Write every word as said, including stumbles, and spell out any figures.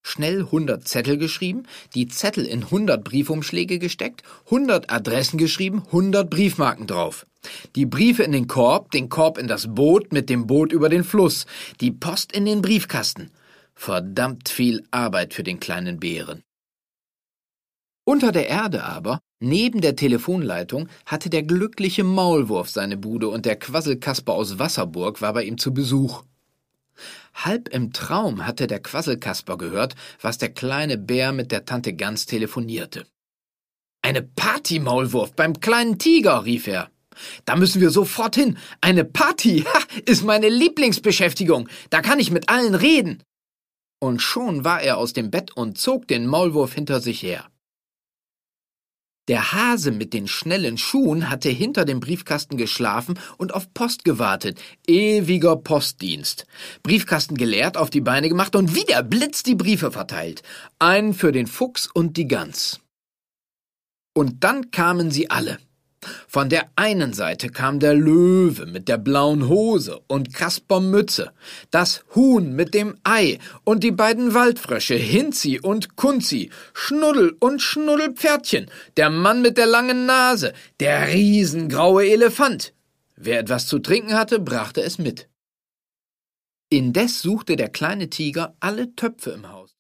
schnell hundert Zettel geschrieben, die Zettel in hundert Briefumschläge gesteckt, hundert Adressen geschrieben, hundert Briefmarken drauf. Die Briefe in den Korb, den Korb in das Boot, mit dem Boot über den Fluss, die Post in den Briefkasten. Verdammt viel Arbeit für den kleinen Bären. Unter der Erde aber, neben der Telefonleitung, hatte der glückliche Maulwurf seine Bude und der Quasselkasper aus Wasserburg war bei ihm zu Besuch. Halb im Traum hatte der Quasselkasper gehört, was der kleine Bär mit der Tante Gans telefonierte. »Eine Party, Maulwurf, beim kleinen Tiger«, rief er. »Da müssen wir sofort hin. Eine Party, ha, ist meine Lieblingsbeschäftigung. Da kann ich mit allen reden.« Und schon war er aus dem Bett und zog den Maulwurf hinter sich her. Der Hase mit den schnellen Schuhen hatte hinter dem Briefkasten geschlafen und auf Post gewartet. Ewiger Postdienst. Briefkasten geleert, auf die Beine gemacht und wie der Blitz die Briefe verteilt. Einen für den Fuchs und die Gans. Und dann kamen sie alle. Von der einen Seite kam der Löwe mit der blauen Hose und Kasper Mütze, das Huhn mit dem Ei und die beiden Waldfrösche Hinzi und Kunzi, Schnuddel und Schnuddelpferdchen, der Mann mit der langen Nase, der riesengraue Elefant. Wer etwas zu trinken hatte, brachte es mit. Indes suchte der kleine Tiger alle Töpfe im Haus.